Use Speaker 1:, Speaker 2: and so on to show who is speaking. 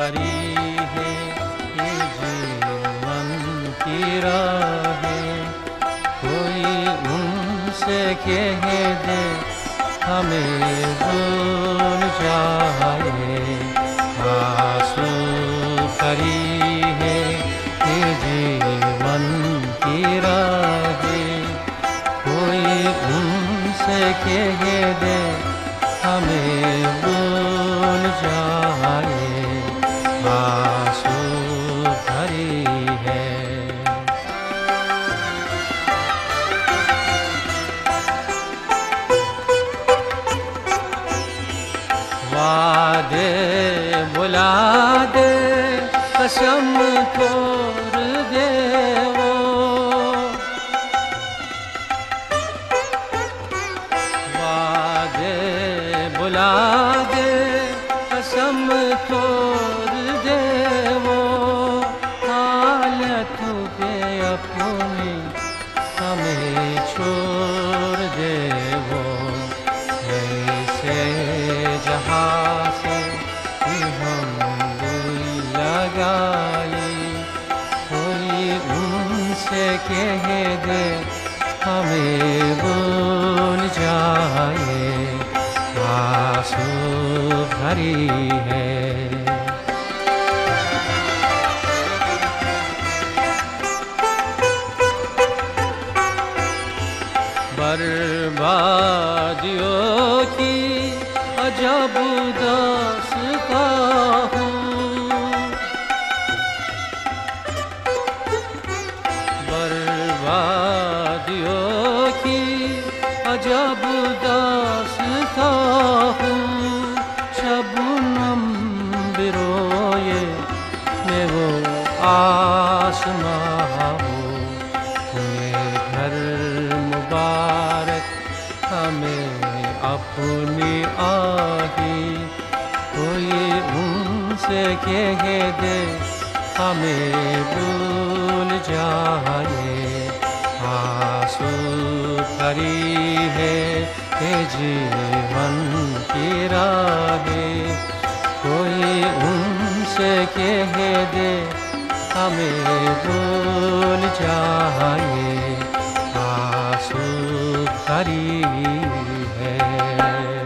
Speaker 1: भरी है ये जीवन की राहें। कोई उनसे कह दे हमें भूल जाए। आंसू भरी है ये जीवन की राहें। कोई उनसे कह दे हमें भूल जाए। आंसू भरी है। वादे बुला दे कसम तोड़ दे वो। वादे बुला दे कसम तोड़ दे वो। हालत पे अपनी हमें छोड़ दे वो। ऐसे जहाँ से हम दिल लगाए। कोई उनसे कह दे हमें भूल जाए। आंसू भरी है। बर्बादियों की अजब दास्तां हूँ। बर्बादियों की अजब दास्तां हूँ। शबनम बिरोए में वो आसमां हूँ। तुम्हें घर मुबारक हमें अपनी आही। कोई उनसे कह दे हमें भूल जाए। आंसू भरी है ये जीवन की राहें। कोई उनसे कह दे हमें भूल जाए। आंसू भरी है।